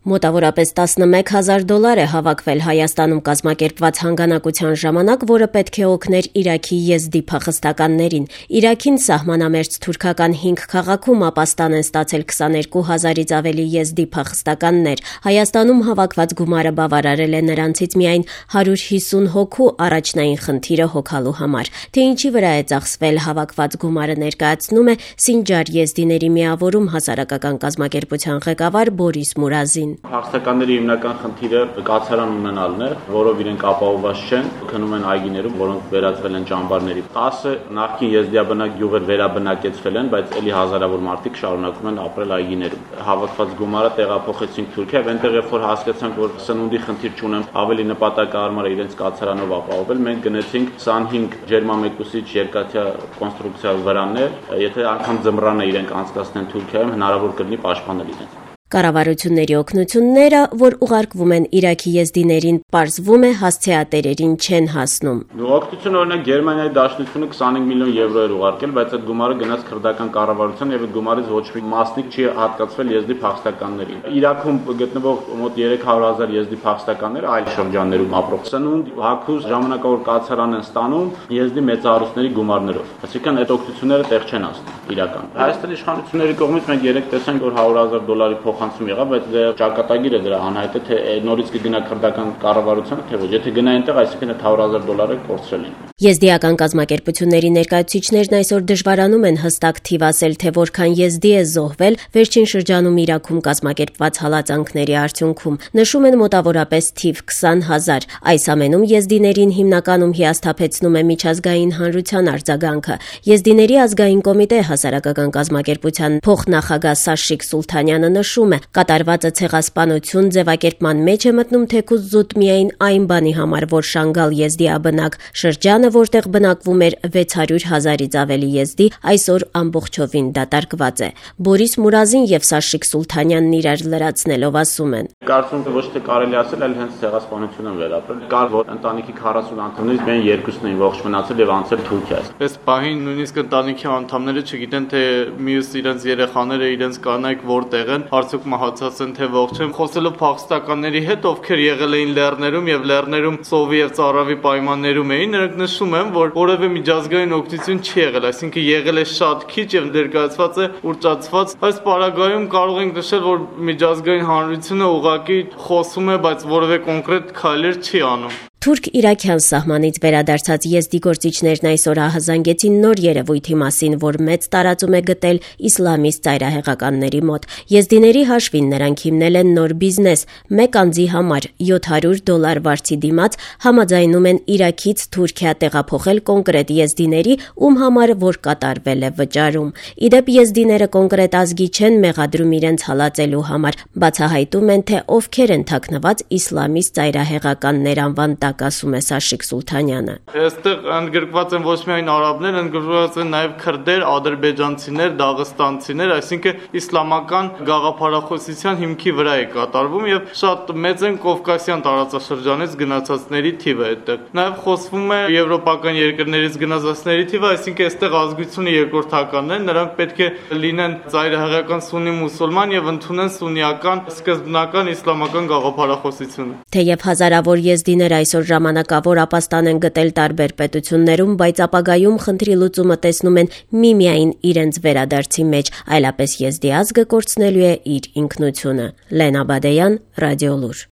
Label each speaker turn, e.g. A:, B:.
A: Մոտավորապես $11,000 է հավաքվել Հայաստանում կազմակերպված հանգանակության ժամանակ, որը պետք է օգներ Իրաքի եզդի փախստականներին։ Իրաքին սահմանամերձ թուրքական 5 քաղաքում ապաստան են ստացել 22,000-ից ավելի եզդի փախստականներ։ Հայաստանում հավաքված գումարը բավարարել է նրանցից միայն 150 հոգու առաջնային խնդիրը հոգալու համար։ Թե ինչի վրա է ծախսվել հավաքված գումարը ներկայացնում է Սինջար եզդիների միավորում հասարակական կազմակերպության ղեկավար Բորիս Մուրազին։
B: Փախստականների հիմնական խնդիրը կացարան ունենալն է, որով իրենք ապահովված չեն, քնում են այգիներում, որոնք վերածվել են ճամբարների։ 10 նախկին եզդիաբնակ գյուղեր վերաբնակեցվել են, բայց ելի հազարավոր մարդիկ շարունակում են ապրել այգիներում։ Հավաքված գումարը տեղափոխեցինք Թուրքիա, այնտեղ երբ որ հասկացանք, որ սնունդի խնդիր չունեն, ավելի նպատակահարմար է իրենց կացարանով ապահովել, մենք գնացինք 25 ջերմամեկուսիչ երկաթյա կոնստրուկցիա վրաններ, եթե անգամ ձմռանը իրենք անցկացնեն Թուրքիայում, հնարավոր կլինի պաշտպանել իրենց։
A: Կառավարությունների օգնությունները, որ ուղարկվում են Իրաքի եզդիներին, պարզվում է հասցեատերերին չեն հասնում։
B: Օգնություն օրինակ Գերմանիայի դաշնությունը 25 միլիոն եվրո էր ուղարկել, բայց այդ գումարը գնաց քրդական կառավարության եւ այդ գումարից ոչ մի մասնիկ չի հատկացվել եզդի փախստականներին։ Իրաքում գտնվող մոտ 300,000 եզդի փախստականներ այլ շրջաններում ապրող սնունդ, հագուստ, ժամանակավոր կացարան են ստանում եզդի մեծահարուստների գումարներով։ Այսինքն այդ օգնությունները տեղ չեն հասնում իրական։ Հայաստանի իշխանությունների կողմից մենք երեք տեսանք, որ $100,000 փոխանցում եղավ, բայց ճակատագիրը դրա անհայտ է, թե նորից կգնա քրդական կառավարությունը, թե ոչ։ Եթե գնա այնտեղ, այսինքն $100,000 կորցրել են։
A: Եզդիական կազմակերպությունների ներկայացուցիչներն այսօր դժվարանում են հստակ թիվ ասել, թե որքան եզդի է զոհվել վերջին շրջանում Իրաքում կազմակերպված հալածանքների արդյունքում։ Նշում են մոտավորապես թիվ 20,000։ Այս ամենում եզդիներին հիմնականում հիասթափեցնում է միջազգային հանրության արձագանքը։ Եզդիների ազգային կոմիտե հասարակական կազմակերպության փոխնախագահ Սաշիկ Սուլթանյանը նշում է, կատարվածը ցեղասպանություն ձևակերպման մեջ է մտնում թեկուզ զուտ միայն այն բանի համար, որ Շանգալ եզդիաբնակ շրջանը, որտեղ բնակվում էր 600,000-ից ավելի եզդի, այսօր ամբողջովին դատարկված է։ Բորիս Մուրազին եւ Սաշիկ Սուլթանյանն իրար լրացնելով ասում են.
B: Կարծում եմ ոչ թե կարելի ասել, այլ հենց ցեղասպանություն են վերապրել։ Կար որ ընտանիքի 40 անդամներից միայն 2-ն էին ողջ մնացել եւ անցել Թուրքիա։
C: Այս պահին նույնիսկ ընտանիքի անդամները չգիտեն, թե մյուս իրենց երեխաները, իրենց կանայք որտեղ են, արդյոք մահացած են թե ողջ են։ Խոսելով փախստականների հետ, ովքեր եղել էին լեռներում եւ լեռներում սովի եւ ծառավի պայմաններում էին, նրանք նշում են, որ որևէ միջազգային օգնություն չի եղել, այսինքն եղել է շատ քիչ եւ ներկայացված է ուռճացված։ Այս պարագայում կարող ենք նշել, որ միջազգային հանրությունը ուղղակի խոսում է, բայց որևէ կոնկրետ քայլեր չի անում։
A: Թուրք-իրաքյան սահմանից վերադարձած եզդի գործիչներն այսօր ահազանգեցին նոր երևույթի մասին, որ մեծ տարածում է գտել իսլամիստ ծայրահեղականների մոտ։ Եզդիների հաշվին նրանք հիմնել են նոր բիզնես, մեկ անձի համար $700 վարձի դիմաց համաձայնում են Իրաքից Թուրքիա տեղափոխել կոնկրետ եզդիների, ում համար որ կատարվել է վճարում։ Իդեպ եզդիները կոնկրետ ազգի չեն մեղադրում իրենց հալածելու համար, բացահայտում են, թե ովքեր են թաքնված իսլամիստ ծայրահեղականներ անվան ասում է Սաշիկ Սուլթանյանը։
C: Այստեղ ընդգրկված են ոչ միայն արաբներ, ընդգրկված են նաև քրդեր, ադրբեջանցիներ, դաղստանցիներ, այսինքն իսլամական գաղափարախոսության հիմքի վրա է կատարվում եւ շատ մեծ են կովկասյան տարածաշրջանից գնացածների թիվը այդտեղ։ Նաև խոսվում է եվրոպական երկրներից գնացածների թիվը, այսինքն այստեղ ազգությունը երկրորդականն է, նրանք պետք է լինեն ծայրահեղական սուննի մուսուլման եւ ընդունեն սուննիական սկզբնական իսլամական գաղափարախոսությունը։
A: Թեև հազարավոր եզդիներ այսօր ժամանակավոր ապաստան են գտել տարբեր պետություններում, բայց ապագայում խնդրի լուծումը տեսնում են միմիայն իրենց վերադարձի մեջ, այլապես եզդի ազգը կորցնելու է իր ինքնությունը։ Լենա Բադեյան, Ռադիոլուր։